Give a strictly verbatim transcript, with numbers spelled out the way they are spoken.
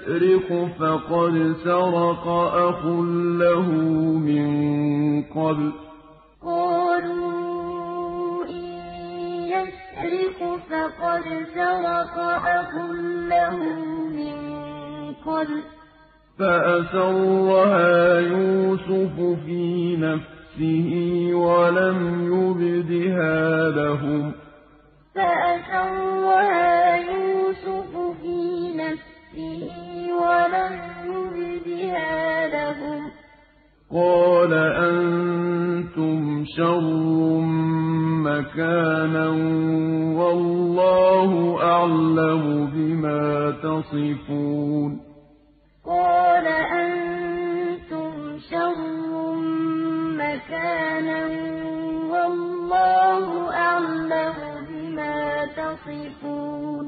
يسرق فقد سرق أخ له من قبل قالوا إن يسرق فقد سرق أخ له من قبل فأسرها يوسف في نفسه ولم يبدها لهم فأسرها يوسف في نفسه ولم يبدها لهم قال أنتم شر مكانا والله أعلم بما تصفون قال أنتم شر مكانا والله أعلم بما تصفون